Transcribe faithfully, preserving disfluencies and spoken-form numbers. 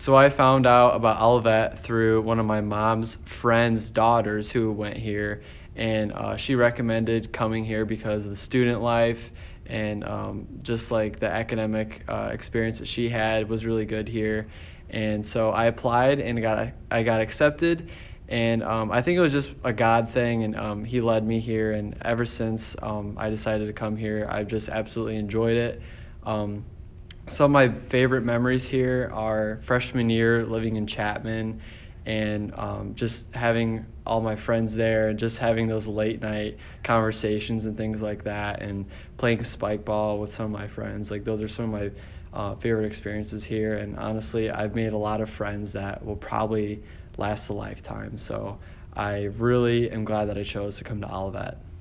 So I found out about Olivet through one of my mom's friend's daughters who went here, and uh, she recommended coming here because of the student life and um, just like the academic uh, experience that she had was really good here. And so I applied and got I got accepted, and um, I think it was just a God thing, and um, He led me here. And ever since um, I decided to come here, I've just absolutely enjoyed it. Um, some of my favorite memories here are freshman year living in Chapman, and um, just having all my friends there, and just having those late night conversations and things like that, and playing spike ball with some of my friends. Like those are some of my uh, favorite experiences here, and honestly, I've made a lot of friends that will probably last a lifetime. So I really am glad that I chose to come to Olivet.